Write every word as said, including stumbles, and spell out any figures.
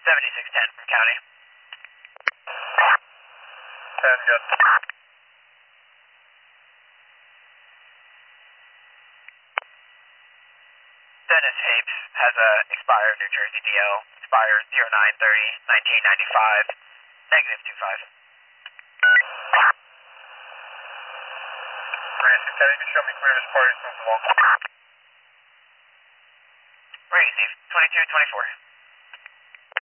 seventy-six ten from county. ten, good. Dennis Hapes has a expired New Jersey D L, expired zero nine thirty nineteen ninety-five, negative two five. Rancy, can you show me previous parties move along? Receive, twenty-two twenty-four.